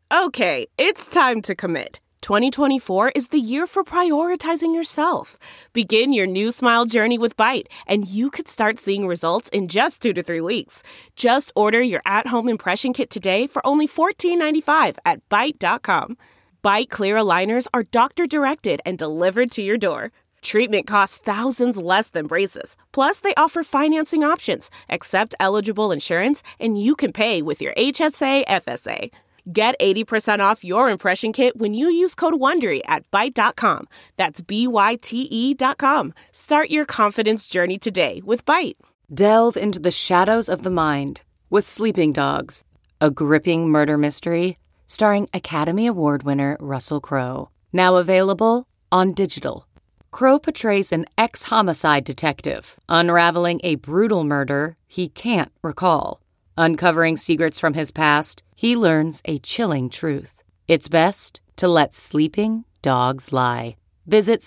Okay, it's time to commit. 2024 is the year for prioritizing yourself. Begin your new smile journey with Byte, and you could start seeing results in just 2 to 3 weeks. Just order your at-home impression kit today for only $14.95 at Byte.com. Byte Clear aligners are doctor-directed and delivered to your door. Treatment costs thousands less than braces. Plus, they offer financing options, accept eligible insurance, and you can pay with your HSA, FSA. Get 80% off your impression kit when you use code WONDERY at Byte.com. That's BYTE.com. Start your confidence journey today with Byte. Delve into the shadows of the mind with Sleeping Dogs, a gripping murder mystery starring Academy Award winner Russell Crowe. Now available on digital. Crowe portrays an ex-homicide detective unraveling a brutal murder he can't recall. Uncovering secrets from his past, he learns a chilling truth. It's best to let sleeping dogs lie. Visit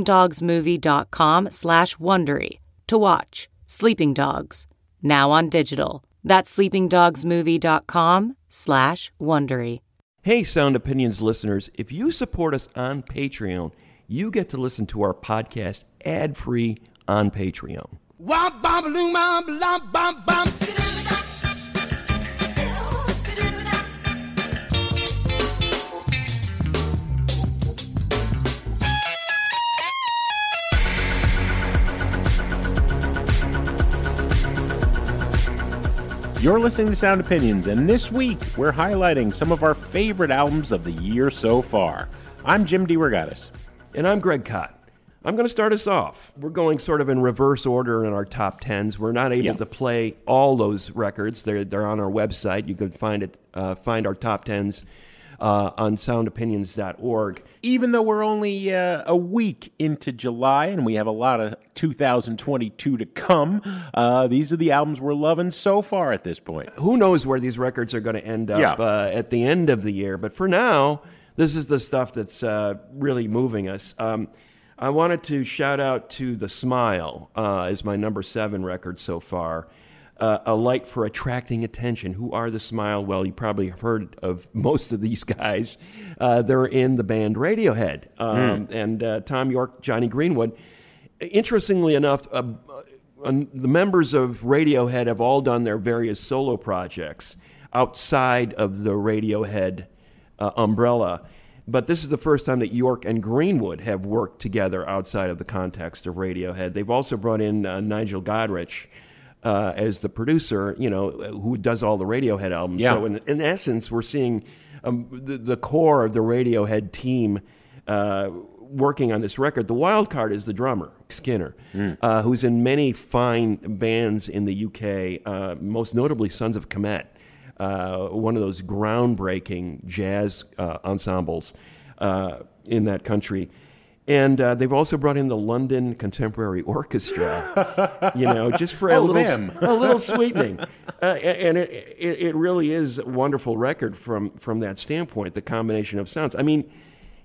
sleepingdogsmovie.com/Wondery to watch Sleeping Dogs, now on digital. That's sleepingdogsmovie.com/Wondery. Hey, Sound Opinions listeners, if you support us on Patreon, you get to listen to our podcast ad-free on Patreon. You're listening to Sound Opinions, and this week we're highlighting some of our favorite albums of the year so far. I'm Jim DeRogatis. And I'm Greg Kot. I'm going to start us off. We're going sort of in reverse order in our top tens. We're not able to play all those records. They're on our website. You can find our top tens on soundopinions.org. Even though we're only a week into July and we have a lot of 2022 to come, these are the albums we're loving so far at this point. Who knows where these records are going to end up at the end of the year. But for now, this is the stuff that's really moving us. I wanted to shout out to The Smile as my number 7 record so far. A light for attracting attention. Who are The Smile? Well, you probably have heard of most of these guys. They're in the band Radiohead. And Tom York, Johnny Greenwood. Interestingly enough, the members of Radiohead have all done their various solo projects outside of the Radiohead umbrella. But this is the first time that York and Greenwood have worked together outside of the context of Radiohead. They've also brought in Nigel Godrich as the producer, who does all the Radiohead albums. Yeah. So in essence, we're seeing the core of the Radiohead team working on this record. The wild card is the drummer, Skinner, who's in many fine bands in the UK, most notably Sons of Kemet. One of those groundbreaking jazz ensembles in that country. And they've also brought in the London Contemporary Orchestra, just for a little sweetening. And it really is a wonderful record from that standpoint, the combination of sounds. I mean,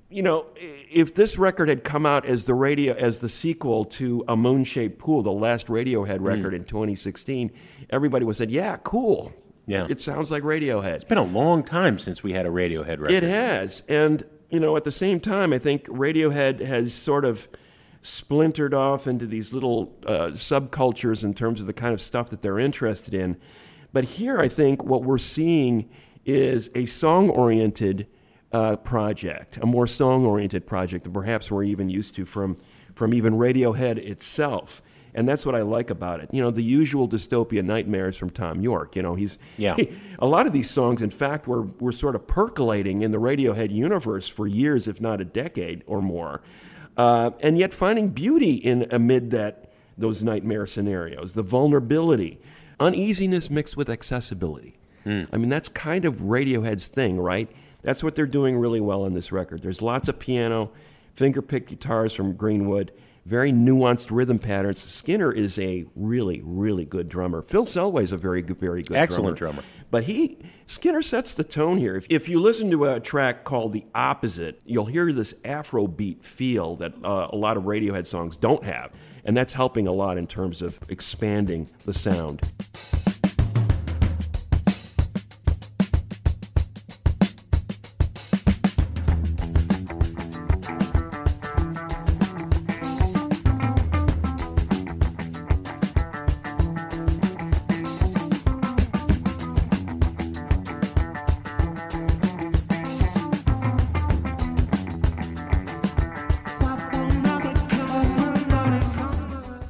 if this record had come out as the sequel to A Moon-Shaped Pool, the last Radiohead record in 2016, everybody would have said, yeah, cool. Yeah. It sounds like Radiohead. It's been a long time since we had a Radiohead record. It has. And, at the same time, I think Radiohead has sort of splintered off into these little subcultures in terms of the kind of stuff that they're interested in. But here, I think what we're seeing is a song-oriented project, a more song-oriented project than perhaps we're even used to from even Radiohead itself. And that's what I like about it. The usual dystopia nightmares from Tom York. A lot of these songs, in fact, were sort of percolating in the Radiohead universe for years, if not a decade or more. And yet finding beauty amid those nightmare scenarios, the vulnerability, uneasiness mixed with accessibility. I mean, that's kind of Radiohead's thing, right? That's what they're doing really well on this record. There's lots of piano, finger-picked guitars from Greenwood, very nuanced rhythm patterns. Skinner is a really, really good drummer. Phil Selway's a very good Excellent drummer. But Skinner sets the tone here. If you listen to a track called The Opposite, you'll hear this Afrobeat feel that a lot of Radiohead songs don't have. And that's helping a lot in terms of expanding the sound.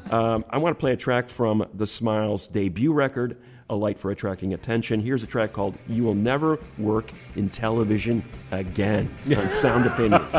I want to play a track from The Smiles' debut record, A Light for Attracting Attention. Here's a track called You Will Never Work in Television Again on Sound Opinions.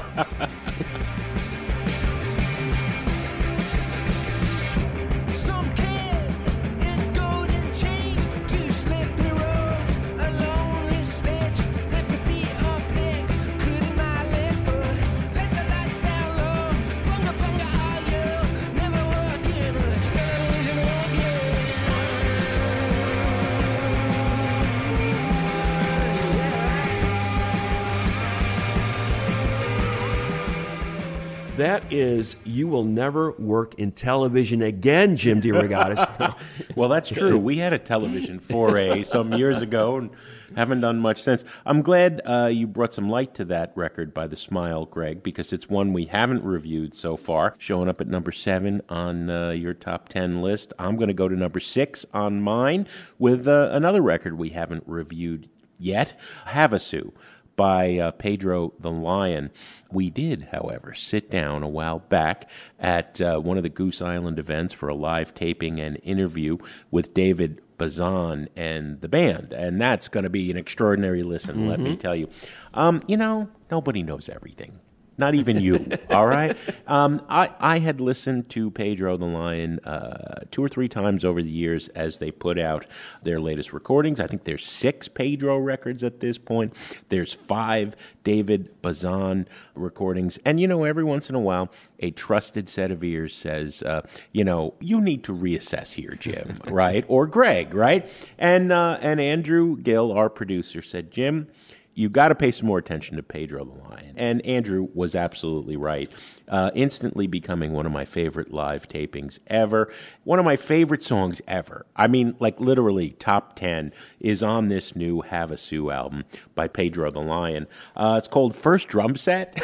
That is, You Will Never Work in Television Again, Jim DeRogatis. Well, that's true. We had a television foray some years ago and haven't done much since. I'm glad you brought some light to that record by The Smile, Greg, because it's one we haven't reviewed so far, showing up at number 7 on your top 10 list. I'm going to go to number 6 on mine with another record we haven't reviewed yet, Havasu by Pedro the Lion. We did, however, sit down a while back at one of the Goose Island events for a live taping and interview with David Bazan and the band, and that's going to be an extraordinary listen, let me tell you. Nobody knows everything. Not even you, all right? I had listened to Pedro the Lion 2 or 3 times over the years as they put out their latest recordings. I think there's 6 Pedro records at this point. There's 5 David Bazan recordings. And, every once in a while, a trusted set of ears says, you need to reassess here, Jim, right? Or Greg, right? And Andrew Gill, our producer, said, Jim, you got to pay some more attention to Pedro the Lion. And Andrew was absolutely right, instantly becoming one of my favorite live tapings ever. One of my favorite songs ever. I mean, like literally top 10 is on this new Havasu album by Pedro the Lion. It's called First Drum Set.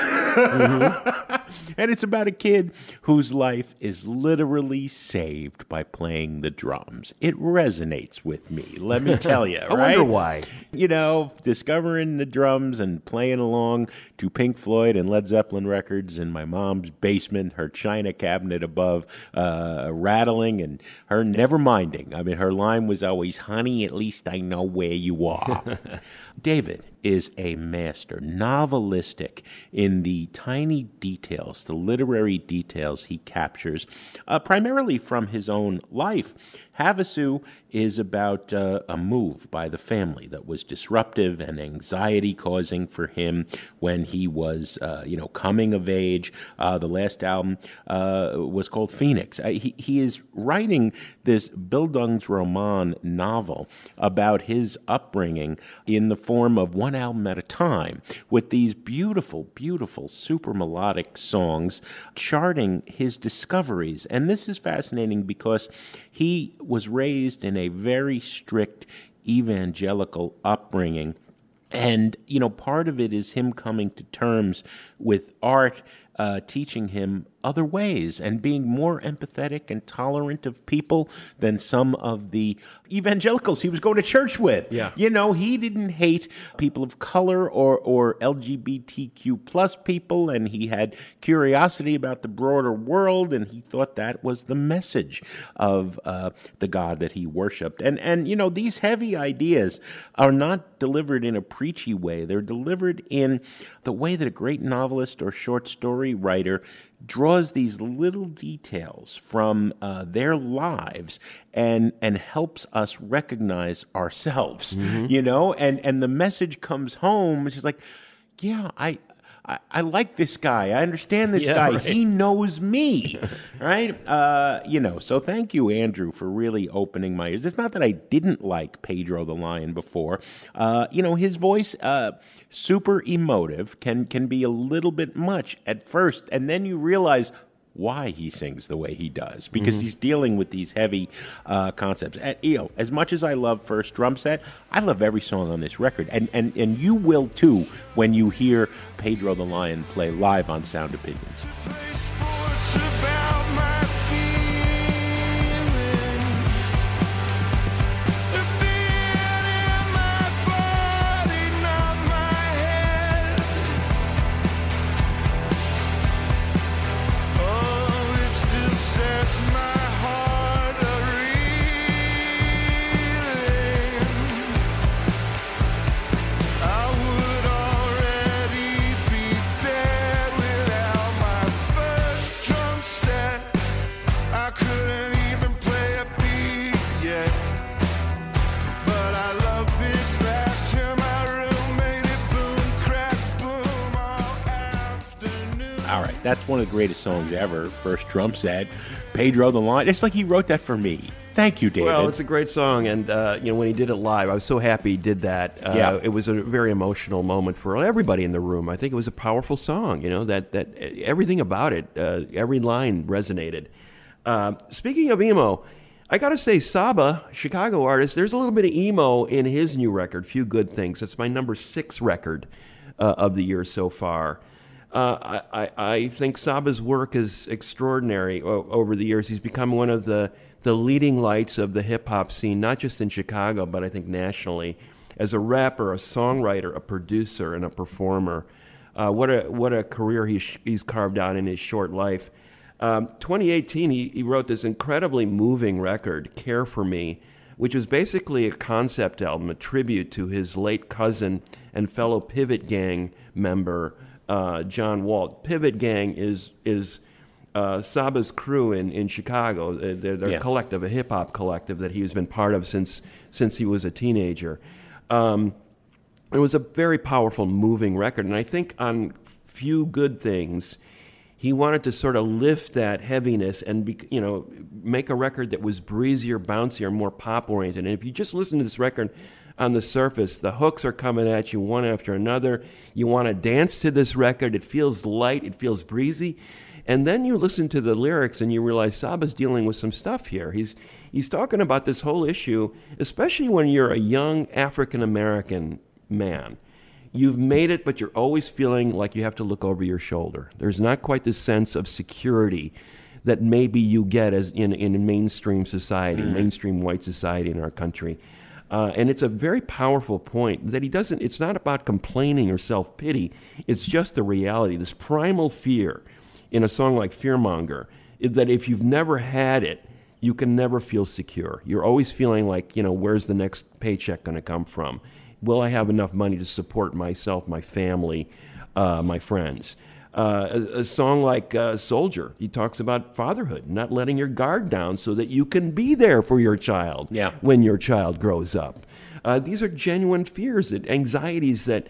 And it's about a kid whose life is literally saved by playing the drums. It resonates with me, let me tell you, right? I wonder why. Discovering the drums and playing along to Pink Floyd and Led Zeppelin records in my mom's basement, her china cabinet above rattling, and her never minding. I mean, her line was always, honey, at least I know where you are. David is a master, novelistic in the tiny details, the literary details he captures, primarily from his own life. Havasu is about a move by the family that was disruptive and anxiety-causing for him when he was, coming of age. The last album was called Phoenix. He is writing this Bildungsroman novel about his upbringing in the form of one album at a time, with these beautiful, beautiful, super melodic songs charting his discoveries. And this is fascinating because he was raised in a very strict evangelical upbringing. And, part of it is him coming to terms with art teaching him other ways and being more empathetic and tolerant of people than some of the evangelicals he was going to church with. Yeah. He didn't hate people of color or LGBTQ plus people, and he had curiosity about the broader world, and he thought that was the message of the God that he worshipped. And these heavy ideas are not delivered in a preachy way. They're delivered in the way that a great novelist or short story writer draws these little details from their lives and helps us recognize ourselves, and the message comes home, which is like, yeah, I like this guy. I understand this guy. Right. He knows me, right? So thank you, Andrew, for really opening my ears. It's not that I didn't like Pedro the Lion before. His voice, super emotive, can be a little bit much at first, and then you realize why he sings the way he does, because he's dealing with these heavy concepts. And, as much as I love First Drum Set, I love every song on this record, and you will too when you hear Pedro the Lion play live on Sound Opinions. Sets my All right, that's one of the greatest songs ever. First drum set, Pedro the Lion. It's like he wrote that for me. Thank you, David. Well, it's a great song, and when he did it live, I was so happy he did that. It was a very emotional moment for everybody in the room. I think it was a powerful song. That everything about it, every line resonated. Speaking of emo, I got to say, Saba, Chicago artist, there's a little bit of emo in his new record, Few Good Things. It's my number 6 record of the year so far. I think Saba's work is extraordinary over the years. He's become one of the leading lights of the hip-hop scene, not just in Chicago, but I think nationally, as a rapper, a songwriter, a producer, and a performer. What a career he's carved out in his short life. 2018, he wrote this incredibly moving record, Care For Me, which was basically a concept album, a tribute to his late cousin and fellow Pivot Gang member, John Walt. Pivot Gang is Saba's crew in Chicago. They're a collective, a hip-hop collective that he's been part of since he was a teenager. It was a very powerful, moving record, and I think on Few Good Things, he wanted to sort of lift that heaviness and make a record that was breezier, bouncier, more pop-oriented. And if you just listen to this record on the surface, the hooks are coming at you one after another. You want to dance to this record. It feels light. It feels breezy. And then you listen to the lyrics and you realize Saba's dealing with some stuff here. He's talking about this whole issue, especially when you're a young African-American man. You've made it, but you're always feeling like you have to look over your shoulder. There's not quite this sense of security that maybe you get as in mainstream society, mainstream white society in our country. And it's a very powerful point that it's not about complaining or self-pity. It's just the reality, this primal fear in a song like Fearmonger, that if you've never had it, you can never feel secure. You're always feeling like, where's the next paycheck going to come from? Will I have enough money to support myself, my family, my friends? A song like Soldier, he talks about fatherhood, not letting your guard down so that you can be there for your child when your child grows up. These are genuine fears, anxieties that,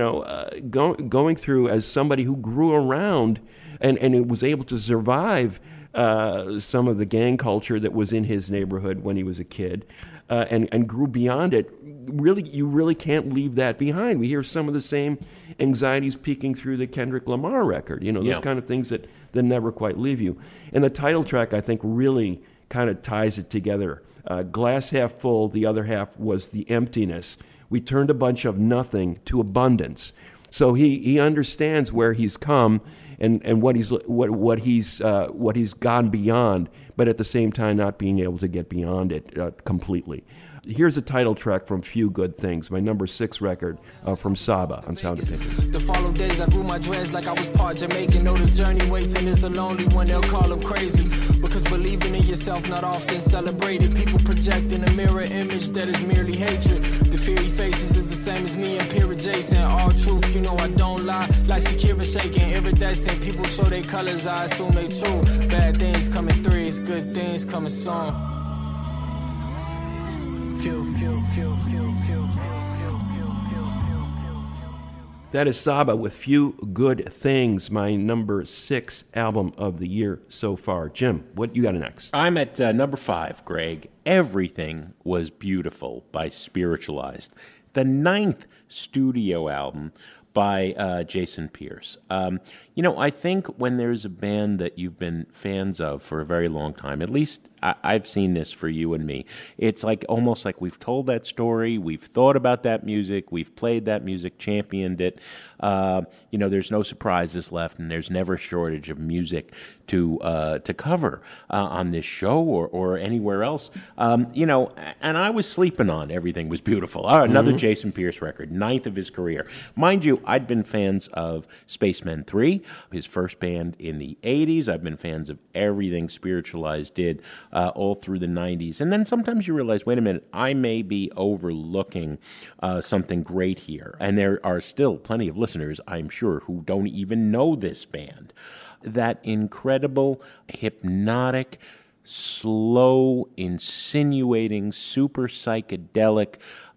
going through as somebody who grew around and it was able to survive some of the gang culture that was in his neighborhood when he was a kid. And grew beyond it. You really can't leave that behind. We hear some of the same anxieties peeking through the Kendrick Lamar record. Those kind of things that never quite leave you. And the title track, I think, really kind of ties it together. Glass half full, the other half was the emptiness. We turned a bunch of nothing to abundance. So he understands where he's come and what he's gone beyond, but at the same time not being able to get beyond it completely. Here's a title track from Few Good Things, my number 6 record from Saba on Sound Opinions. The follow days I grew my dreads like I was part Jamaican. Know the journey waiting is a lonely one, they'll call them crazy. Because believing in yourself not often celebrated. People project in a mirror image that is merely hatred. The fear he faces is the same as me and Pira Jason. All truth, I don't lie. Like Shakira shaking, iridescent. People show their colors, I assume they true. Bad things coming threes, good things coming soon. That is Saba with Few Good Things, my number 6 album of the year so far. Jim, what you got next? I'm at number 5, Greg. Everything Was Beautiful by Spiritualized, the 9th studio album by Jason Pierce. I think when there's a band that you've been fans of for a very long time, at least I've seen this for you and me, it's like almost like we've told that story, we've thought about that music, we've played that music, championed it. There's no surprises left, and there's never a shortage of music to cover on this show or anywhere else. And I was sleeping on Everything Was Beautiful. Another Jason Pierce record, 9th of his career. Mind you, I'd been fans of Spacemen 3, his first band in the 80s. I've been fans of everything Spiritualized did all through the 90s. And then sometimes you realize, wait a minute, I may be overlooking something great here. And there are still plenty of listeners, I'm sure, who don't even know this band. That incredible, hypnotic, slow, insinuating, super psychedelic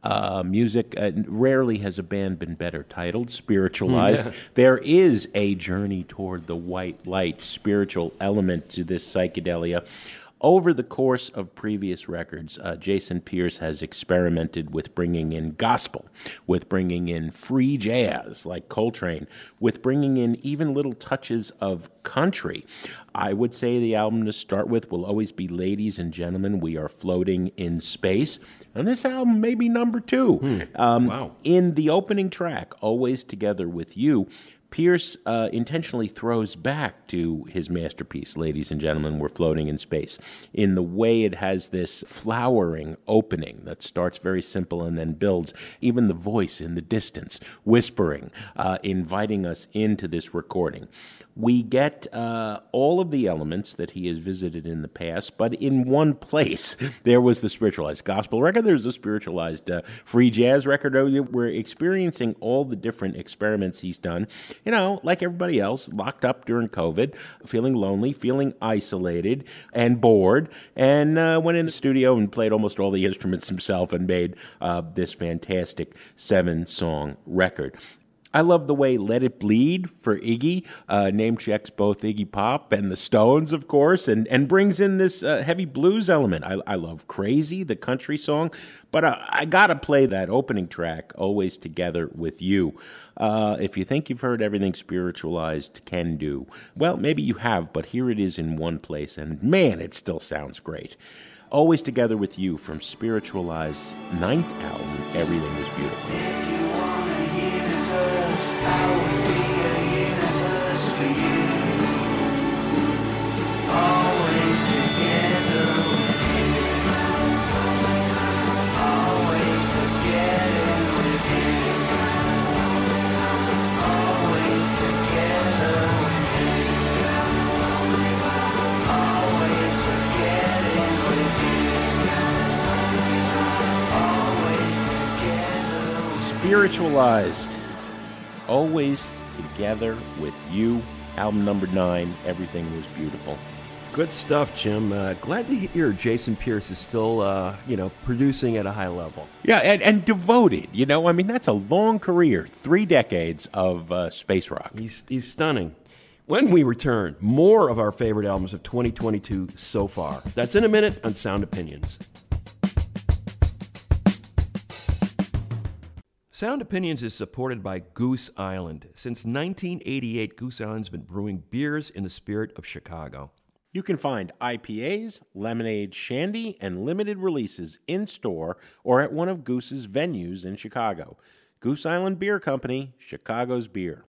music. Rarely has a band been better titled, spiritualized. There is a journey toward the white light, spiritual element to this psychedelia. Over the course of previous records, Jason Pierce has experimented with bringing in gospel, with bringing in free jazz like Coltrane, with bringing in even little touches of country. I would say the album to start with will always be Ladies and Gentlemen, We Are Floating in Space. And this album may be number 2. Wow. In the opening track, Always Together With You, Pierce intentionally throws back to his masterpiece, Ladies and Gentlemen, We're Floating in Space, in the way it has this flowering opening that starts very simple and then builds. Even the voice in the distance, whispering, inviting us into this recording. We get all of the elements that he has visited in the past, but in one place. There was the spiritualized gospel record, there's the spiritualized free jazz record. We're experiencing all the different experiments he's done. You know, like everybody else, locked up during COVID, feeling lonely, feeling isolated and bored, and went in the studio and played almost all the instruments himself and made this fantastic 7-song record. I love the way Let It Bleed for Iggy name checks both Iggy Pop and the Stones, of course, and brings in this heavy blues element. I love Crazy, the country song, but I got to play that opening track, Always Together With You. If you think you've heard everything spiritualized can do, well, maybe you have, but here it is in one place, and man, it still sounds great. Always Together With You from Spiritualized's 9th album, Everything Was Beautiful. I would be a universe for you. Always together with you. Always together with you. Always together with you. Always together with you. Always together. Spiritualized. Always Together With You, album number 9, Everything Was Beautiful. Good stuff, Jim. Glad to hear Jason Pierce is still, producing at a high level. Yeah, and devoted, I mean, that's a long career, 3 decades of space rock. He's stunning. When we return, more of our favorite albums of 2022 so far. That's in a minute on Sound Opinions. Sound Opinions is supported by Goose Island. Since 1988, Goose Island's been brewing beers in the spirit of Chicago. You can find IPAs, lemonade, shandy, and limited releases in-store or at one of Goose's venues in Chicago. Goose Island Beer Company, Chicago's beer.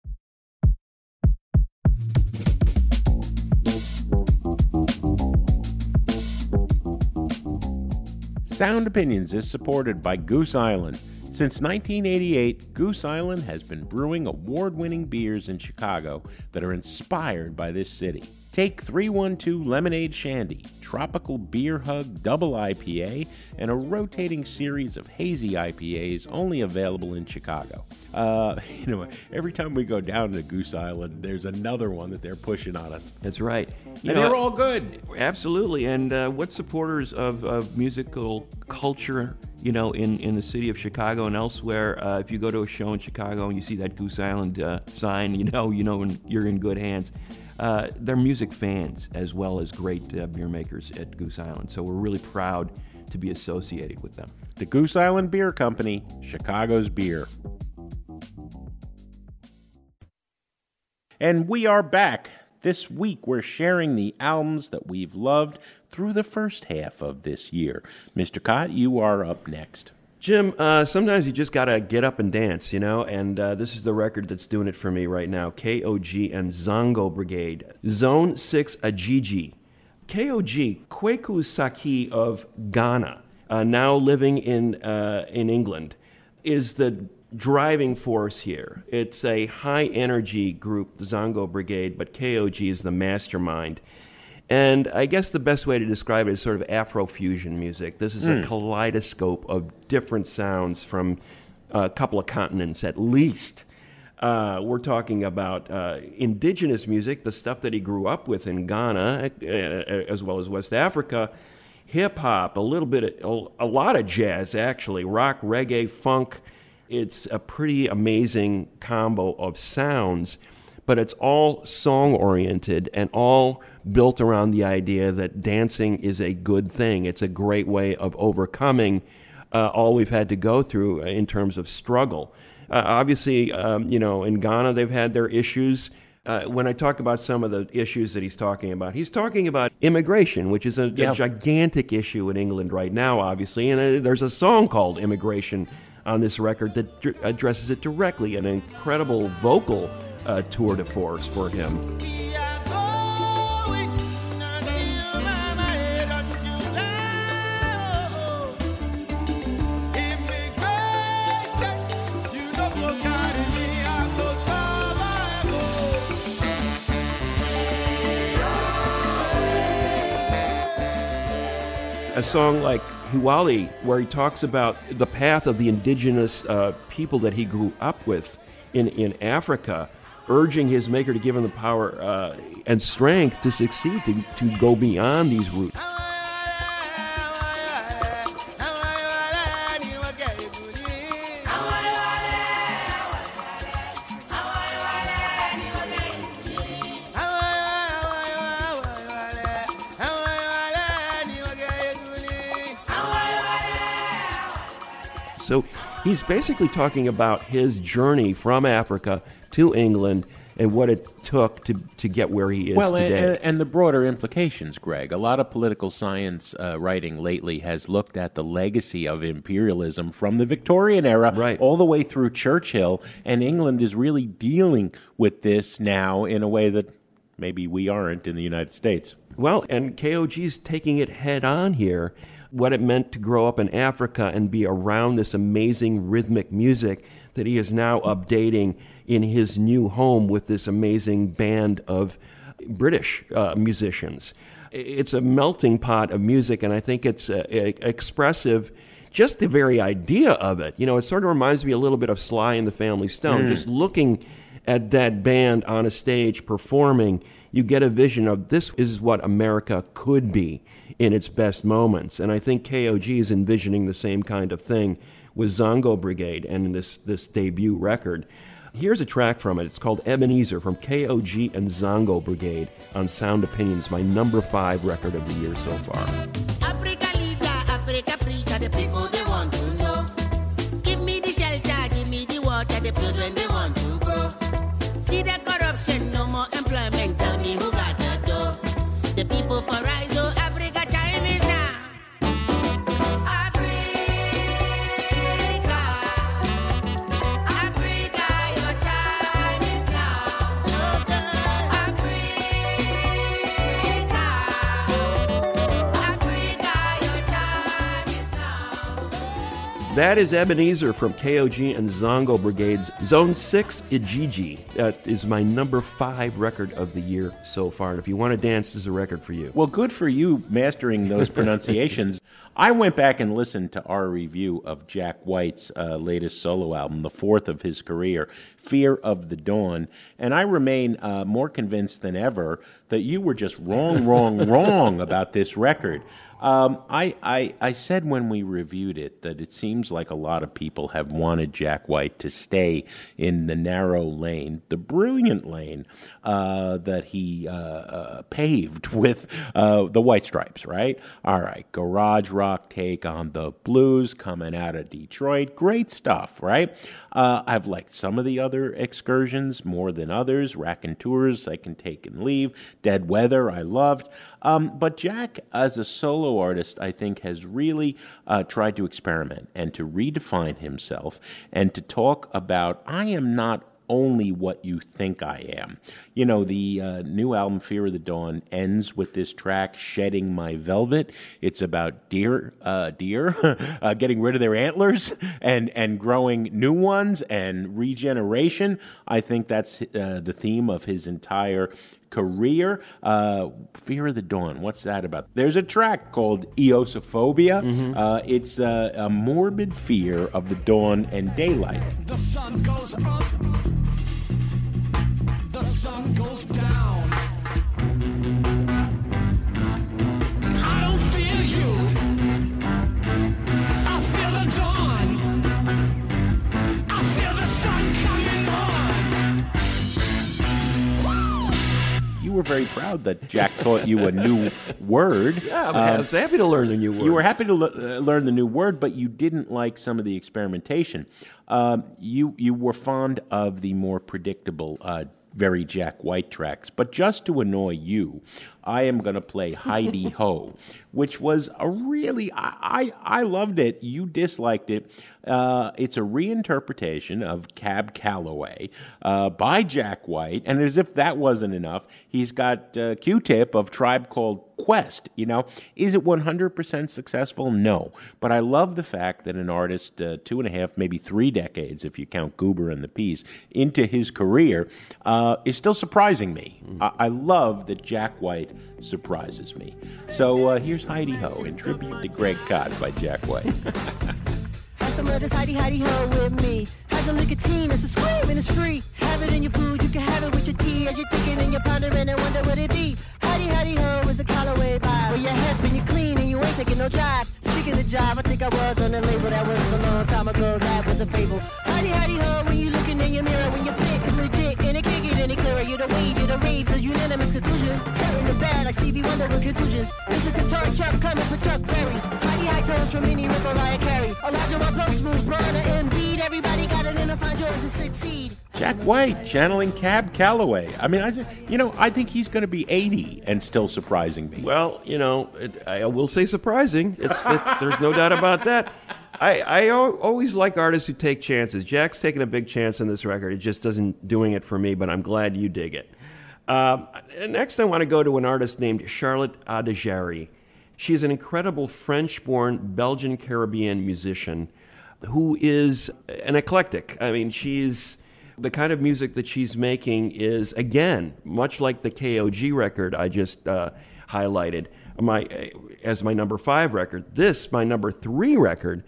Sound Opinions is supported by Goose Island. Since 1988, Goose Island has been brewing award-winning beers in Chicago that are inspired by this city. Take 312 Lemonade Shandy, Tropical Beer Hug Double IPA, and a rotating series of hazy IPAs only available in Chicago. Every time we go down to Goose Island, there's another one that they're pushing on us. That's right. They're all good. Absolutely. And what supporters of musical culture, in the city of Chicago and elsewhere, if you go to a show in Chicago and you see that Goose Island sign, you know you're in good hands. They're music fans as well as great beer makers at Goose Island. So we're really proud to be associated with them. The Goose Island Beer Company, Chicago's beer. And we are back. This week we're sharing the albums that we've loved through the first half of this year. Mr. Cott, you are up next. Jim, sometimes you just got to get up and dance, and this is the record that's doing it for me right now. KOG and Zongo Brigade. Zone 6 Ajiji. KOG, Kweku Saki of Ghana, now living in England, is the driving force here. It's a high-energy group, the Zongo Brigade, but KOG is the mastermind. And I guess the best way to describe it is sort of Afro-fusion music. This is a kaleidoscope of different sounds from a couple of continents at least. We're talking about indigenous music, the stuff that he grew up with in Ghana, as well as West Africa, hip-hop, a lot of jazz, actually, rock, reggae, funk. It's a pretty amazing combo of sounds, but it's all song-oriented and all built around the idea that dancing is a good thing. It's a great way of overcoming all we've had to go through in terms of struggle. Obviously, in Ghana, they've had their issues. When I talk about some of the issues that he's talking about immigration, which is a gigantic issue in England right now, obviously. And there's a song called Immigration on this record that addresses it directly, an incredible vocal tour de force for him. A song like Hiwali, where he talks about the path of the indigenous people that he grew up with in Africa, urging his maker to give him the power and strength to succeed, to go beyond these roots. So he's basically talking about his journey from Africa to England and what it took to get where he is today. And the broader implications, Greg. A lot of political science writing lately has looked at the legacy of imperialism from the Victorian era all the way through Churchill, and England is really dealing with this now in a way that maybe we aren't in the United States. Well, and KOG's taking it head on here, what it meant to grow up in Africa and be around this amazing rhythmic music that he is now updating in his new home with this amazing band of British musicians. It's a melting pot of music, and I think it's expressive. Just the very idea of it, it sort of reminds me a little bit of Sly and the Family Stone. Just looking at that band on a stage performing, you get a vision of this is what America could be in its best moments. And I think KOG is envisioning the same kind of thing with Zongo Brigade and this debut record. Here's a track from it. It's called Ebenezer from KOG and Zongo Brigade on Sound Opinions, my number 5 record of the year so far. Africa leader, Africa preacher, the people they want to know. Give me the shelter, give me the water, the children they want to grow. See the corruption, no more employment, tell me who got the dough. The people for rise, oh Africa, time is now. That is Ebenezer from KOG and Zongo Brigade's Zone 6 Ijiji. That is my number 5 record of the year so far. And if you want to dance, this is a record for you. Well, good for you mastering those pronunciations. I went back and listened to our review of Jack White's latest solo album, the 4th of his career, Fear of the Dawn, and I remain more convinced than ever that you were just wrong about this record. I said when we reviewed it that it seems like a lot of people have wanted Jack White to stay in the narrow lane, the brilliant lane that he paved with the White Stripes, right? All right, garage rock take on the blues coming out of Detroit. Great stuff, right? I've liked some of the other excursions more than others. Raconteurs, I Can Take and Leave. Dead Weather, I loved. But Jack, as a solo artist, I think has really tried to experiment and to redefine himself and to talk about, I am not only what you think I am. You know, the new album, Fear of the Dawn, ends with this track, Shedding My Velvet. It's about deer getting rid of their antlers and growing new ones and regeneration. I think that's the theme of his entire career. Fear of the Dawn, what's that about? There's a track called Eosophobia. Mm-hmm. It's a morbid fear of the dawn and daylight. The sun goes up, the sun goes down. I don't fear you, were very proud that Jack taught you a new word. Yeah, I was happy to learn a new word. You were happy to learn the new word, but you didn't like some of the experimentation. You were fond of the more predictable, very Jack White tracks. But just to annoy you, I am going to play Heidi Ho, which was a really, I loved it. You disliked it. It's a reinterpretation of Cab Calloway by Jack White. And as if that wasn't enough, he's got Q-Tip of Tribe Called Quest. You know, is it 100% successful? No. But I love the fact that an artist 2.5, maybe 3 decades, if you count Goober and the Peas, into his career is still surprising me. I love that Jack White surprises me. So here's Heidi Ho in tribute to Greg Kot by Jack White. Have some of this Heidi Ho with me. Have some nicotine, it's a scream and it's free. Have it in your food, you can have it with your tea. As you're thinking and you're pondering and wonder what it be. Heidi Ho is a Callaway vibe. Where you're hip and you're clean and you ain't taking no jive. Speaking of jive, I think I was on the label. That was a long time ago, that was a fable. Heidi Ho, when you're looking in your mirror, when you're fit and legit and it can't get any clearer. You're the wave, you're the rave, the unanimous conclusion. Cut in the bad like Stevie Wonder with contusions. This is Guitar Chuck coming for Chuck Berry. Heidi high tones from Minnie Ripple, Mariah Carey. Elijah my Plum Smooth, Brian and Embiid. Everybody got it in to find yours and succeed. Jack White channeling Cab Calloway. I mean, I think he's going to be 80 and still surprising me. Well, I will say surprising. There's no doubt about that. I always like artists who take chances. Jack's taking a big chance on this record. It just doesn't doing it for me, but I'm glad you dig it. Next, I want to go to an artist named Charlotte Adigéry. She's an incredible French-born Belgian-Caribbean musician who is an eclectic. I mean, the kind of music that she's making is, again, much like the KOG record I just highlighted as my number 5 record. This, my number 3 record,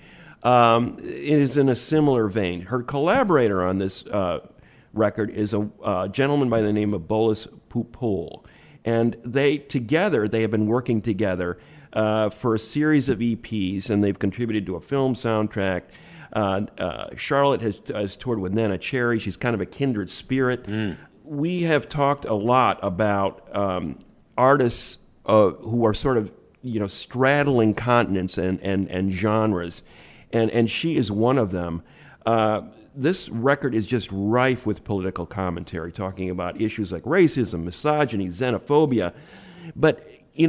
is in a similar vein. Her collaborator on this record is a gentleman by the name of Boris Poupol. And they have been working together for a series of EPs, and they've contributed to a film soundtrack. Charlotte has toured with Nana Cherry. She's kind of a kindred spirit. We have talked a lot about artists who are sort of straddling continents and genres, and she is one of them. This record is just rife with political commentary, talking about issues like racism, misogyny, xenophobia. But,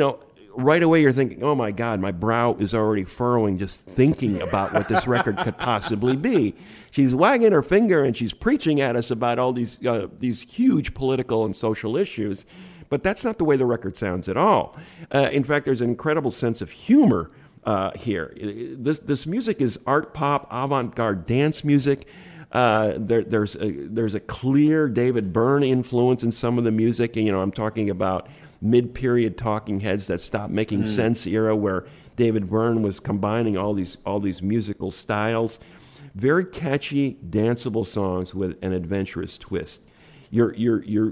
right away you're thinking, oh my God, my brow is already furrowing just thinking about what this record could possibly be. She's wagging her finger and she's preaching at us about all these huge political and social issues. But that's not the way the record sounds at all. In fact, there's an incredible sense of humor here. This music is art pop, avant-garde dance music. There's a clear David Byrne influence in some of the music. I'm talking about mid-period Talking Heads that stopped making sense era, where David Byrne was combining all these musical styles. Very catchy, danceable songs with an adventurous twist. You're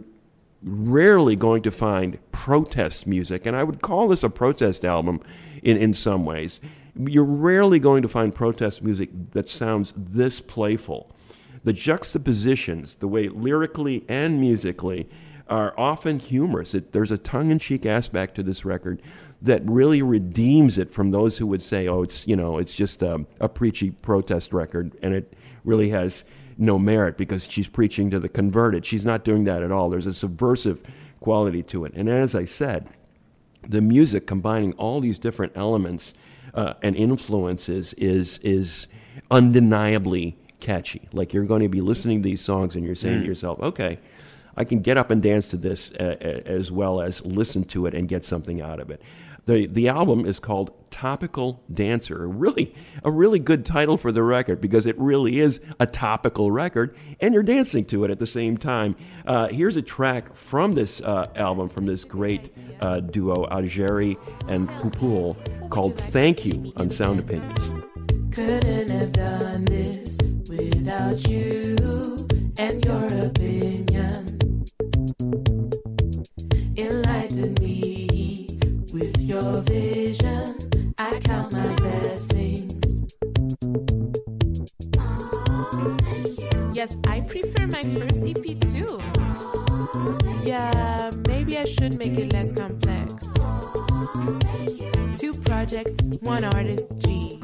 rarely going to find protest music, and I would call this a protest album in some ways. You're rarely going to find protest music that sounds this playful. The juxtapositions, the way lyrically and musically, are often humorous. There's a tongue-in-cheek aspect to this record that really redeems it from those who would say, oh, it's just a preachy protest record, and it really has no merit because she's preaching to the converted. She's not doing that at all. There's a subversive quality to it. And as I said, the music combining all these different elements and influences is undeniably catchy. Like, you're going to be listening to these songs and you're saying to yourself, okay, I can get up and dance to this as well as listen to it and get something out of it. The album is called Topical Dancer, a really good title for the record because it really is a topical record and you're dancing to it at the same time. Here's a track from this album, from this great duo, Adigéry and Poupol, called Thank You on Sound Opinions. Couldn't have done this without you and your opinion. Enlighten me with your vision. I count my blessings. Yes, I prefer my first EP too. Yeah, maybe that should make it less complex. 2 projects, 1 artist, geez.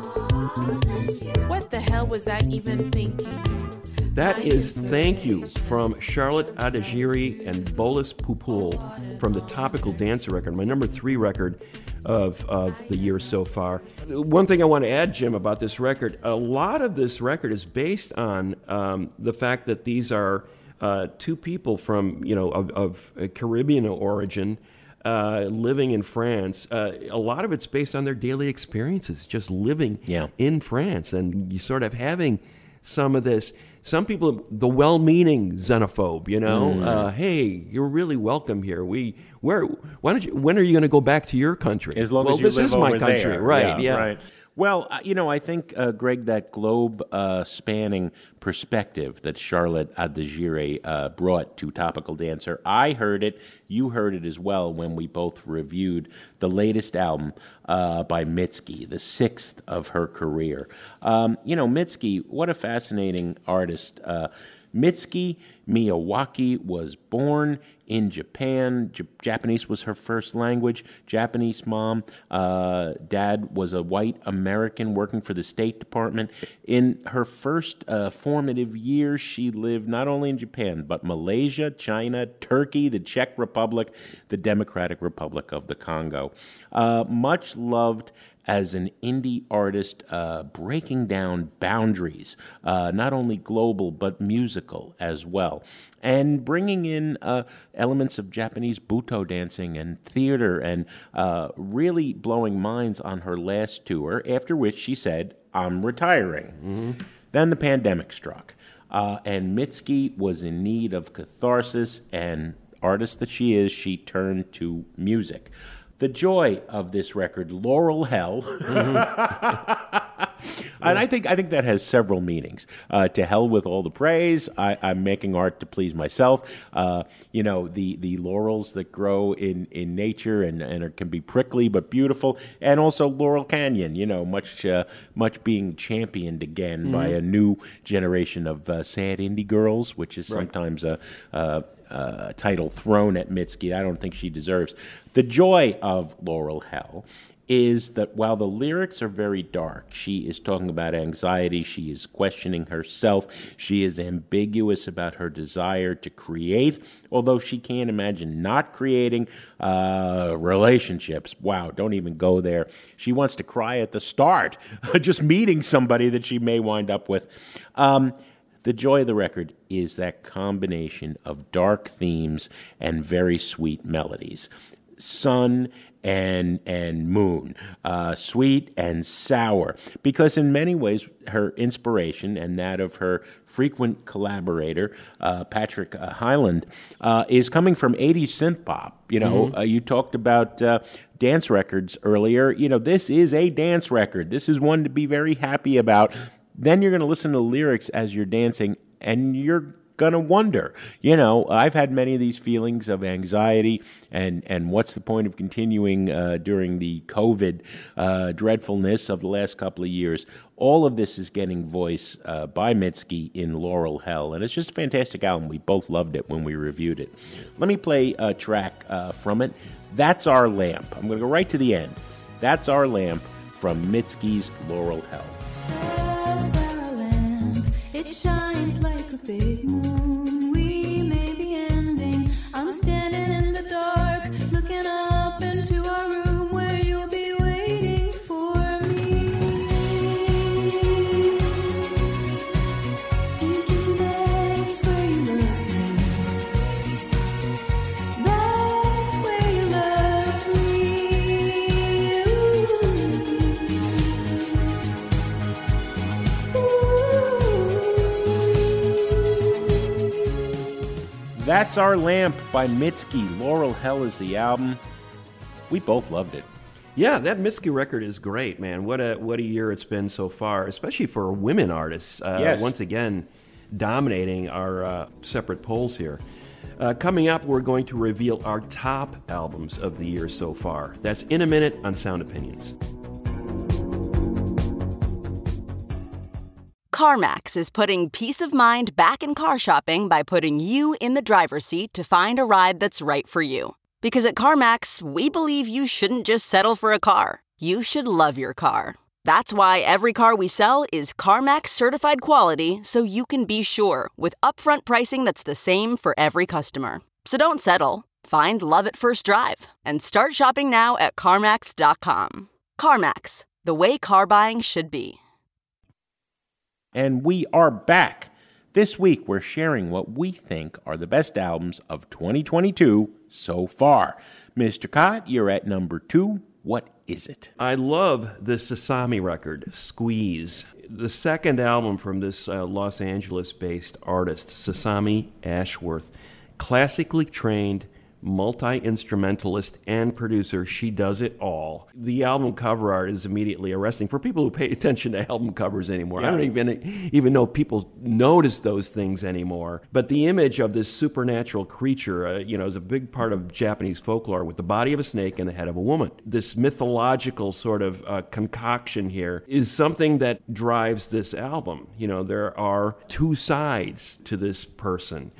What the hell was I even thinking? That is Thank You from Charlotte Adagiri and Bolis Pupul from the Topical Dancer record, my number 3 record of the year so far. One thing I want to add, Jim, about this record, a lot of this record is based on the fact that these are 2 people from, of Caribbean origin living in France. A lot of it's based on their daily experiences, just living in France, and you sort of having some of this. Some people, the well-meaning xenophobe, hey, you're really welcome here. When are you going to go back to your country? As long as you this live is my over country, there. right? Yeah. Right. Well, I think, Greg, that globe-spanning perspective that Charlotte Adagiri brought to Topical Dancer, I heard it, you heard it as well when we both reviewed the latest album by Mitski, the 6th of her career. Mitski, what a fascinating artist. Mitski Miyawaki was born in Japan. Japanese was her first language. Japanese mom. Dad was a white American working for the State Department. In her first formative years, she lived not only in Japan, but Malaysia, China, Turkey, the Czech Republic, the Democratic Republic of the Congo. Much loved as an indie artist, breaking down boundaries, not only global but musical as well, and bringing in elements of Japanese Buto dancing and theater, and really blowing minds on her last tour, after which she said, "I'm retiring." Mm-hmm. Then the pandemic struck, and Mitski was in need of catharsis, and artist that she is, she turned to music. The joy of this record, Laurel Hell, and I think that has several meanings. To hell with all the praise. I'm making art to please myself. The laurels that grow in nature and can be prickly but beautiful, and also Laurel Canyon. Much being championed again by a new generation of sad indie girls, which is sometimes a title thrown at Mitski I don't think she deserves. The joy of Laurel Hell is that while the lyrics are very dark, she is talking about anxiety, she is questioning herself, she is ambiguous about her desire to create, although she can't imagine not creating relationships. Wow, don't even go there. She wants to cry at the start, just meeting somebody that she may wind up with. The joy of the record is that combination of dark themes and very sweet melodies. Sun and moon, sweet and sour, because in many ways her inspiration and that of her frequent collaborator, Patrick Hyland, is coming from 80s synth pop. You talked about dance records earlier. This is a dance record. This is one to be very happy about. Then you're going to listen to the lyrics as you're dancing, and you're going to wonder. I've had many of these feelings of anxiety, and what's the point of continuing during the COVID dreadfulness of the last couple of years. All of this is getting voice by Mitski in Laurel Hell, and it's just a fantastic album. We both loved it when we reviewed it. Let me play a track from it. That's Our Lamp. I'm going to go right to the end. That's Our Lamp from Mitski's Laurel Hell. That's our lamp. It shines like a big moon. We may be ending. I'm standing in the dark, looking up into our room where you'll be waiting for me. Thinking that's where you left me. That's where you left me. That's Our Lamp by Mitski. Laurel Hell is the album. We both loved it. Yeah, that Mitski record is great, man. What a year it's been so far, especially for women artists. Yes. Once again, dominating our separate polls here. Coming up, we're going to reveal our top albums of the year so far. That's in a minute on Sound Opinions. CarMax is putting peace of mind back in car shopping by putting you in the driver's seat to find a ride that's right for you. Because at CarMax, we believe you shouldn't just settle for a car. You should love your car. That's why every car we sell is CarMax certified quality, so you can be sure with upfront pricing that's the same for every customer. So don't settle. Find love at first drive and start shopping now at CarMax.com. CarMax, the way car buying should be. And we are back. This week, we're sharing what we think are the best albums of 2022 so far. Mr. Cott, you're at number 2. What is it? I love the Sasami record, Squeeze. The second album from this Los Angeles-based artist, Sasami Ashworth. Classically trained, multi-instrumentalist and producer. She does it all. The album cover art is immediately arresting for people who pay attention to album covers anymore. Yeah. I don't even know if people notice those things anymore. But the image of this supernatural creature, is a big part of Japanese folklore, with the body of a snake and the head of a woman. This mythological sort of concoction here is something that drives this album. There are two sides to this person.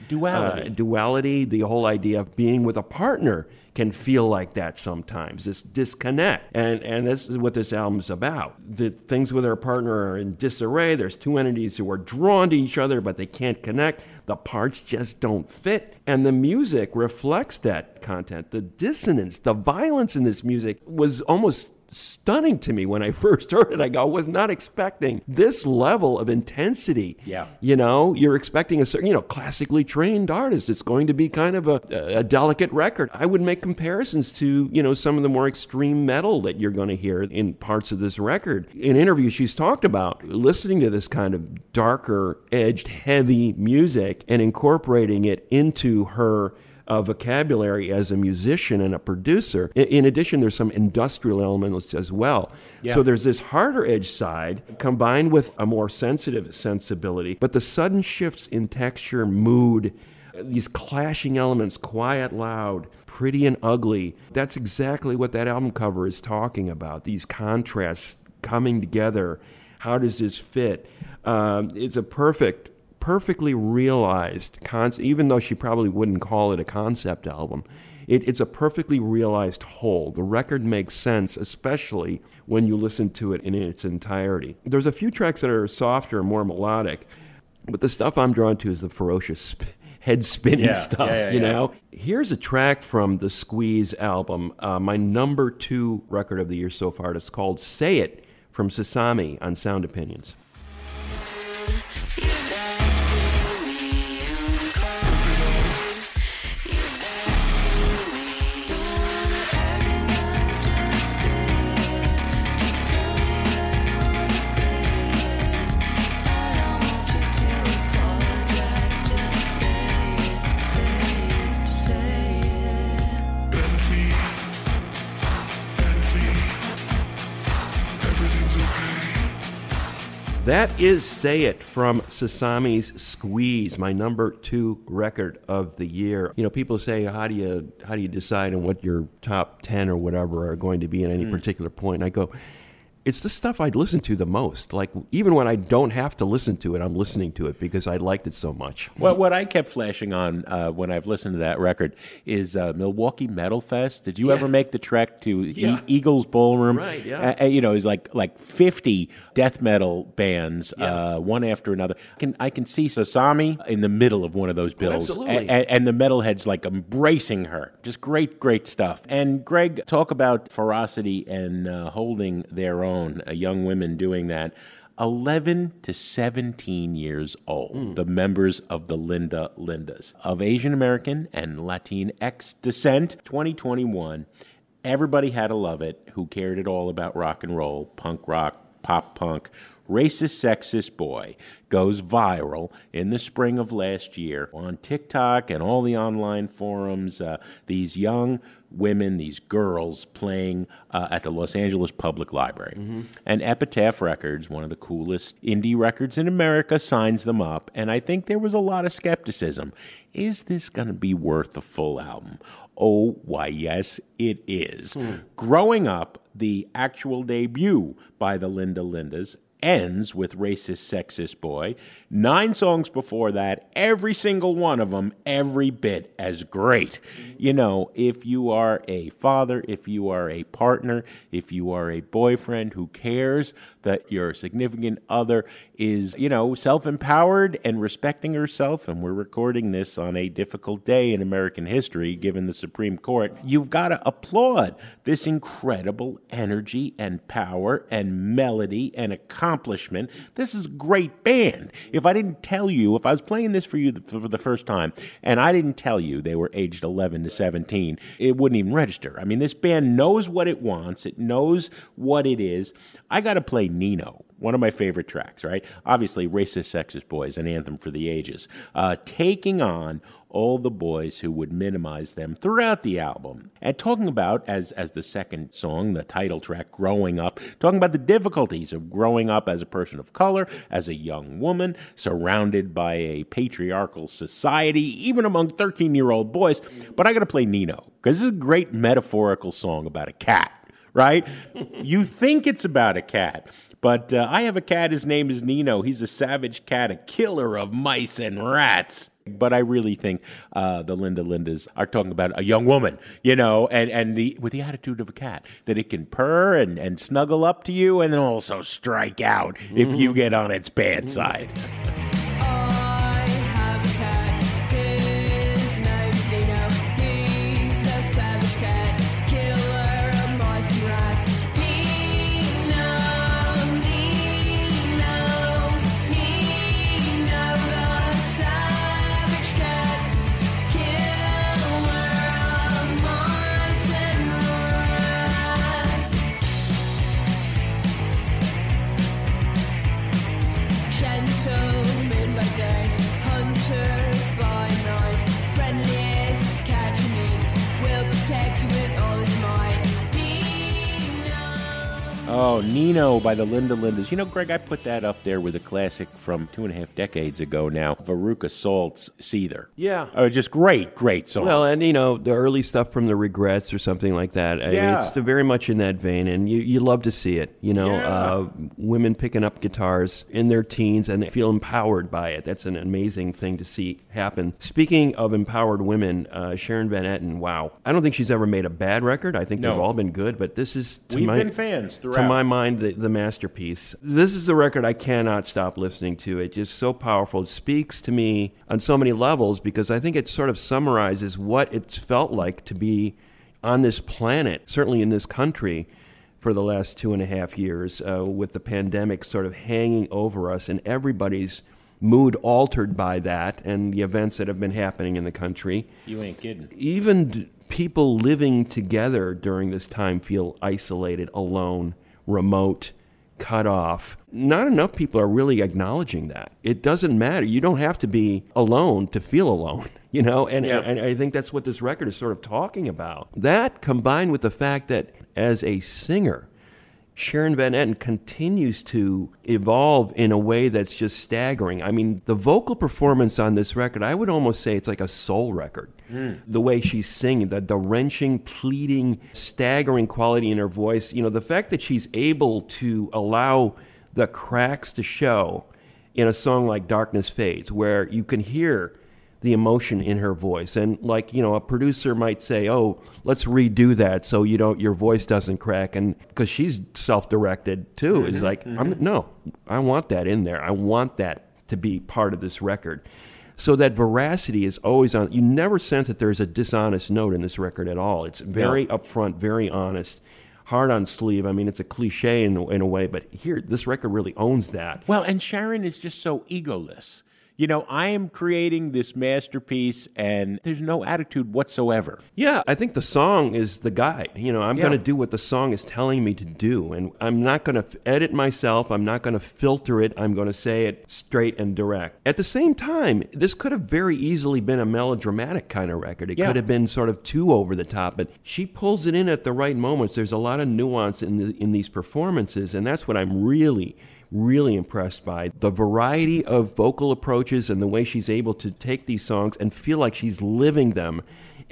Duality. The whole idea of being with a partner can feel like that sometimes, this disconnect. And this is what this album is about. The things with her partner are in disarray. There's two entities who are drawn to each other, but they can't connect. The parts just don't fit. And the music reflects that content. The dissonance, the violence in this music was almost stunning to me when I first heard it. I was not expecting this level of intensity. Yeah. You're expecting a certain, classically trained artist. It's going to be kind of a delicate record. I would make comparisons to, some of the more extreme metal that you're going to hear in parts of this record. In interviews, she's talked about listening to this kind of darker edged, heavy music and incorporating it into her vocabulary as a musician and a producer. In addition, there's some industrial elements as well. Yeah. So there's this harder edge side combined with a more sensitive sensibility, but the sudden shifts in texture, mood, these clashing elements, quiet, loud, pretty and ugly. That's exactly what that album cover is talking about, these contrasts coming together. How does this fit? It's a perfectly realized concept, even though she probably wouldn't call it a concept album. It's a perfectly realized whole. The record makes sense, especially when you listen to it in its entirety. There's a few tracks that are softer, more melodic, but the stuff I'm drawn to is the ferocious head-spinning stuff, you know? Here's a track from the Squeeze album, my number 2 record of the year so far. It's called Say It from Sasami on Sound Opinions. That is Say It from Sasami's Squeeze, my number 2 record of the year. People say, how do you decide on what your top 10 or whatever are going to be at any particular point? And I go, it's the stuff I'd listen to the most. Like, even when I don't have to listen to it, I'm listening to it because I liked it so much. Well, what I kept flashing on when I've listened to that record is Milwaukee Metal Fest. Did you ever make the trek to Eagles Ballroom? Right, yeah. It's like 50 death metal bands, one after another. I can see Sasami in the middle of one of those bills. Oh, absolutely. And the metalheads like embracing her. Just great stuff. And Greg, talk about ferocity and holding their own. Young women doing that. 11 to 17 years old, the members of the Linda Lindas, of Asian American and Latinx descent, 2021. Everybody had to love it who cared at all about rock and roll, punk rock, pop punk. Racist Sexist Boy goes viral in the spring of last year on TikTok and all the online forums. These young women, these girls playing at the Los Angeles Public Library. Mm-hmm. And Epitaph Records, one of the coolest indie records in America, signs them up. And I think there was a lot of skepticism. Is this going to be worth the full album? Oh, why, yes, it is. Growing Up, the actual debut by the Linda Lindas, ends with Racist, Sexist Boy. 9 songs before that, every single one of them, every bit as great. You know, if you are a father, if you are a partner, if you are a boyfriend who cares that your significant other is, you know, self-empowered and respecting herself, and we're recording this on a difficult day in American history, given the Supreme Court, you've got to applaud this incredible energy and power and melody and accomplishment. This is a great band. If I didn't tell you, if I was playing this for you for the first time, and I didn't tell you they were aged 11 to 17, it wouldn't even register. I mean, this band knows what it wants. It knows what it is. I got to play Nino, one of my favorite tracks, right? Obviously, Racist, Sexist Boy is an anthem for the ages. Taking on all the boys who would minimize them throughout the album. And talking about, as the second song, the title track, Growing Up, talking about the difficulties of growing up as a person of color, as a young woman, surrounded by a patriarchal society, even among 13-year-old boys. But I got to play Nino, because this is a great metaphorical song about a cat, right? You think it's about a cat, but I have a cat, his name is Nino. He's a savage cat, a killer of mice and rats. But I really think the Linda Lindas are talking about a young woman, you know, and with the attitude of a cat, that it can purr and snuggle up to you and then also strike out if you get on its bad side. Oh, Nino by the Linda Lindas. You know, Greg, I put that up there with a classic from 2.5 decades ago now, Veruca Salt's Seether. Yeah. Just great song. Well, and, you know, the early stuff from the Regrets or something like that. Yeah. It's very much in that vein, and you love to see it, you know, women picking up guitars in their teens and they feel empowered by it. That's an amazing thing to see happen. Speaking of empowered women, Sharon Van Etten, wow. I don't think she's ever made a bad record. I think they've all been good, but this is, We've been fans throughout. To my mind, the masterpiece. This is a record I cannot stop listening to. It's just so powerful. It speaks to me on so many levels because I think it sort of summarizes what it's felt like to be on this planet, certainly in this country, for the last 2.5 years, with the pandemic sort of hanging over us and everybody's mood altered by that and the events that have been happening in the country. You ain't kidding. Even people living together during this time feel isolated, alone, remote, cut off. Not enough people are really acknowledging that. It doesn't matter. You don't have to be alone to feel alone, you know? And I think that's what this record is sort of talking about. That combined with the fact that as a singer, Sharon Van Etten continues to evolve in a way that's just staggering. I mean, the vocal performance on this record, I would almost say it's like a soul record. The way she's singing, the wrenching, pleading, staggering quality in her voice. You know, the fact that she's able to allow the cracks to show in a song like Darkness Fades, where you can hear the emotion in her voice. And like, you know, a producer might say, oh, let's redo that so your voice doesn't crack. And because she's self-directed too. It's like, no, I want that in there. I want that to be part of this record. So that veracity is always on. You never sense that there's a dishonest note in this record at all. It's very upfront, very honest, hard on sleeve. I mean, it's a cliche in a way, but here, this record really owns that. Well, and Sharon is just so egoless. You know, I am creating this masterpiece, and there's no attitude whatsoever. Yeah, I think the song is the guide. You know, I'm going to do what the song is telling me to do, and I'm not going to edit myself. I'm not going to filter it. I'm going to say it straight and direct. At the same time, this could have very easily been a melodramatic kind of record. It could have been sort of too over the top, but she pulls it in at the right moments. There's a lot of nuance in these performances, and that's what I'm really impressed by. The variety of vocal approaches and the way she's able to take these songs and feel like she's living them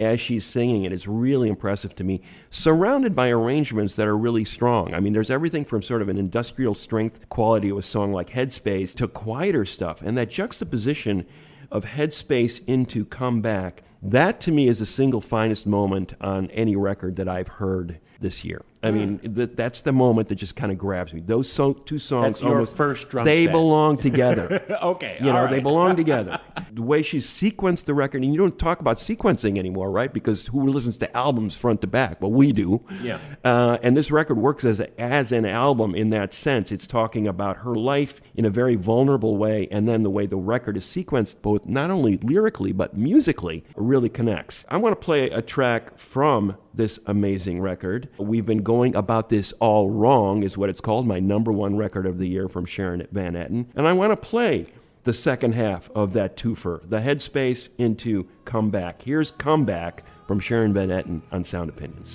as she's singing it is really impressive to me, surrounded by arrangements that are really strong. I mean, there's everything from sort of an industrial strength quality of a song like Headspace to quieter stuff, and that juxtaposition of Headspace into Come Back, that to me is the single finest moment on any record that I've heard this year. I mean, that's the moment that just kind of grabs me. Those two songs, that's your almost, first drum they set. belong together. Okay, you know, all right. they belong together. The way she sequenced the record, and you don't talk about sequencing anymore, right? Because who listens to albums front to back? Well, we do. Yeah. And this record works as an album in that sense. It's talking about her life in a very vulnerable way, and then the way the record is sequenced, both not only lyrically but musically, really connects. I want to play a track from this amazing record. We've been going about this all wrong, is what it's called, my number one record of the year from Sharon Van Etten. And I want to play the second half of that twofer, the Headspace into Come Back. Here's Come Back from Sharon Van Etten on Sound Opinions.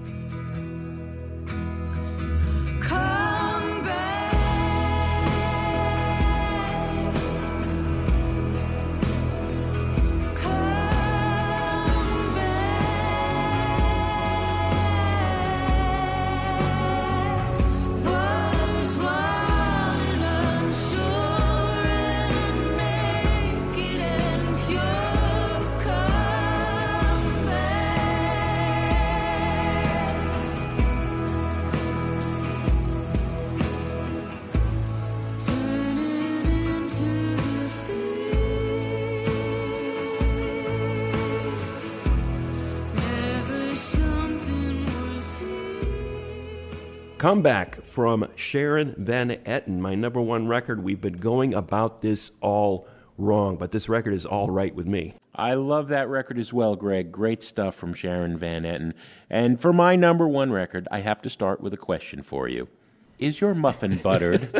Come back. Come back. Was wild and unsure and naked and pure. Come back. Turn it into the field. Never something was here. Come Back from Sharon Van Etten, my number one record. We've been going about this all wrong, but this record is all right with me. I love that record as well, Greg. Great stuff from Sharon Van Etten. And for my number one record, I have to start with a question for you. Is your muffin buttered?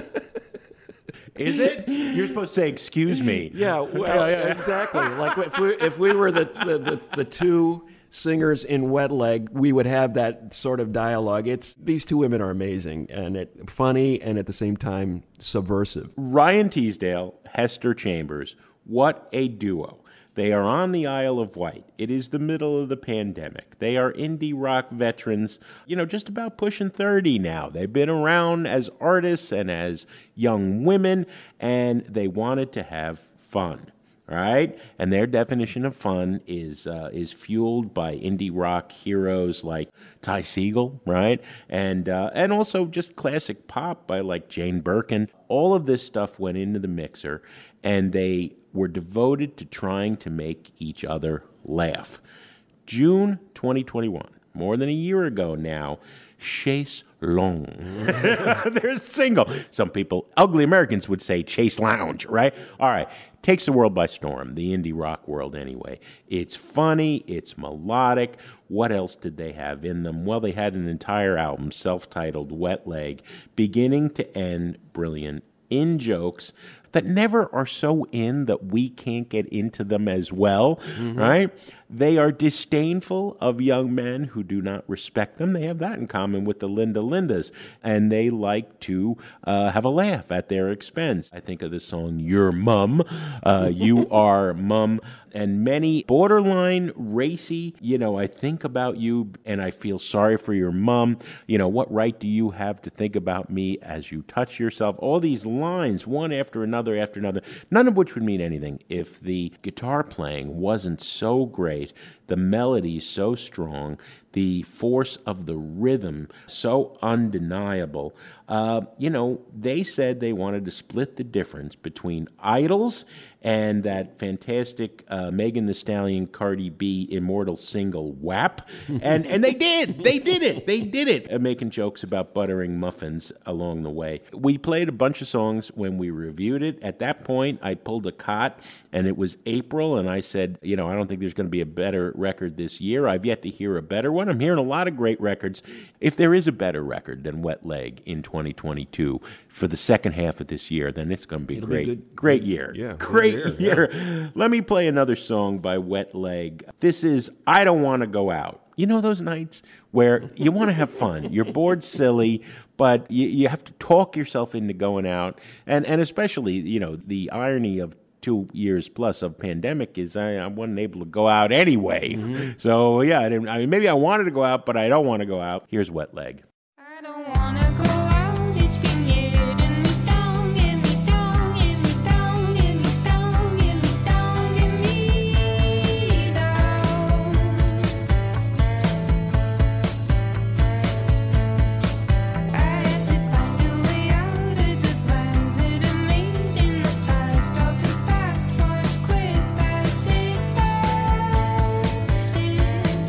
Is it? You're supposed to say, excuse me. Yeah, well, exactly. Like if we were the two singers in Wet Leg, we would have that sort of dialogue. These two women are amazing and funny and at the same time subversive. Ryan Teasdale, Hester Chambers. What a duo. They are on the Isle of Wight. It is the middle of the pandemic. They are indie rock veterans, just about pushing 30 now. They've been around as artists and as young women, and they wanted to have fun. Right? And their definition of fun is fueled by indie rock heroes like Ty Segall, right? And also just classic pop by like Jane Birkin. All of this stuff went into the mixer, and they were devoted to trying to make each other laugh. June 2021, more than a year ago now, Chase Long. They're single. Some people, ugly Americans, would say Chase Lounge, right? All right. Takes the world by storm, the indie rock world anyway. It's funny, it's melodic. What else did they have in them? Well, they had an entire album, self-titled Wet Leg, beginning to end brilliant, in jokes that never are so in that we can't get into them as well, right? They are disdainful of young men who do not respect them. They have that in common with the Linda Lindas, and they like to have a laugh at their expense. I think of the song Your Mum, You Are Mum, and many borderline racy, I think about you and I feel sorry for your mum. What right do you have to think about me as you touch yourself? All these lines, one after another, none of which would mean anything if the guitar playing wasn't so great, the melody so strong, the force of the rhythm so undeniable. They said they wanted to split the difference between Idols and that fantastic Megan Thee Stallion, Cardi B immortal single WAP. And they did. They did it. Making jokes about buttering muffins along the way. We played a bunch of songs when we reviewed it. At that point, I pulled a cot, and it was April, and I said, I don't think there's going to be a better record this year. I've yet to hear a better one. I'm hearing a lot of great records. If there is a better record than Wet Leg in 2022 for the second half of this year, then it's going to be great year. Yeah, great year. Let me play another song by Wet Leg. This is I Don't Want to Go Out. You know those nights where you want to have fun. You're bored silly, but you have to talk yourself into going out. And especially, the irony of 2 years plus of pandemic is I wasn't able to go out anyway. So, yeah, maybe I wanted to go out, but I don't want to go out. Here's Wet Leg. I don't wanna go out, it's been getting me down, get me down, get me down, get me down, get me down, get me down. I had to find a way out of the plans that I made in the past. Talk too fast, force quit, that's it, that's it.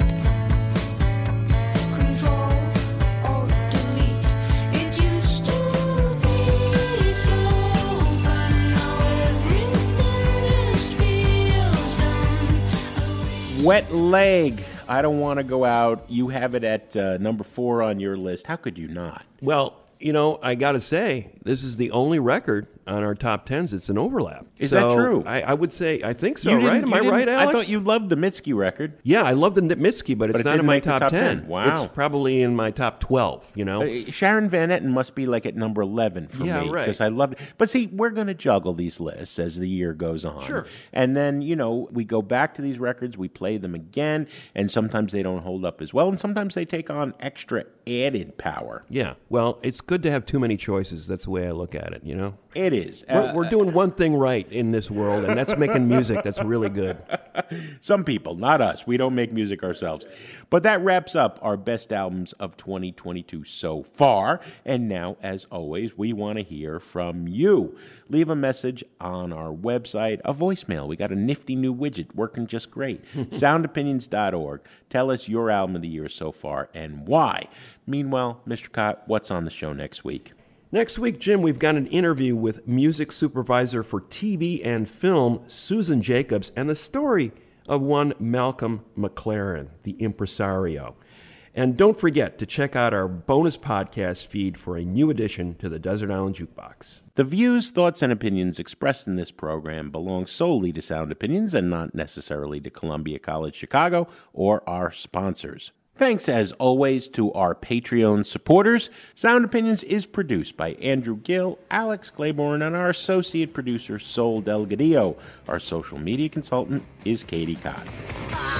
Control. Delete. It used to be so fun, now everything just feels dumb. Wet Leg. I don't want to go out. You have it at number 4 on your list. How could you not? Well, you know, I got to say, this is the only record on our top 10s. It's an overlap. Is that true? I would say, I think so, You didn't- right? Am you I didn't- right, Alex? I thought you loved the Mitski record. Yeah, I love the Mitski, but it's it not didn't in my make the top top 10. 10. Wow. It's probably in my top 12, you know? Sharon Van Etten must be like at number 11 for Yeah, me. right. Because I loved it. But see, we're going to juggle these lists as the year goes on. Sure. And then, you know, we go back to these records, we play them again, and sometimes they don't hold up as well, and sometimes they take on extra added power. Yeah, well, it's good to have too many choices. That's the way I look at it, you know? It is. We're doing one thing right in this world, and that's making music that's really good. Some people, not us. We don't make music ourselves. But that wraps up our best albums of 2022 so far. And now, as always, we want to hear from you. Leave a message on our website, a voicemail. We got a nifty new widget working just great. Soundopinions.org. Tell us your album of the year so far and why. Meanwhile, Mr. Cott, what's on the show next week? Next week, Jim, we've got an interview with music supervisor for TV and film, Susan Jacobs, and the story of one Malcolm McLaren, the impresario. And don't forget to check out our bonus podcast feed for a new addition to the Desert Island Jukebox. The views, thoughts, and opinions expressed in this program belong solely to Sound Opinions and not necessarily to Columbia College Chicago or our sponsors. Thanks, as always, to our Patreon supporters. Sound Opinions is produced by Andrew Gill, Alex Claiborne, and our associate producer, Sol Delgadillo. Our social media consultant is Katie Cott.